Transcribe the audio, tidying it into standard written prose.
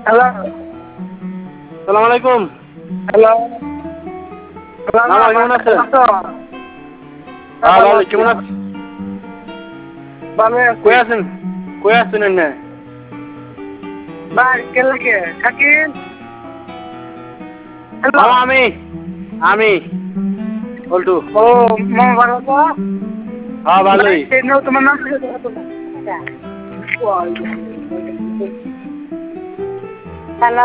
Hello. সালাম আলাইকুম। Hello. মামা কেমন আছেন? ভালো, কেমন আছেন? ভালো আছি। কই আছেন এনে? ভাই কে লাগে শাকিল? হ্যালো। মামা আমি বল্টু। ও মামা ভালো তো? হ্যাঁ ভাই ভালোই। সেই নাও তোমার নাম হ্যালো।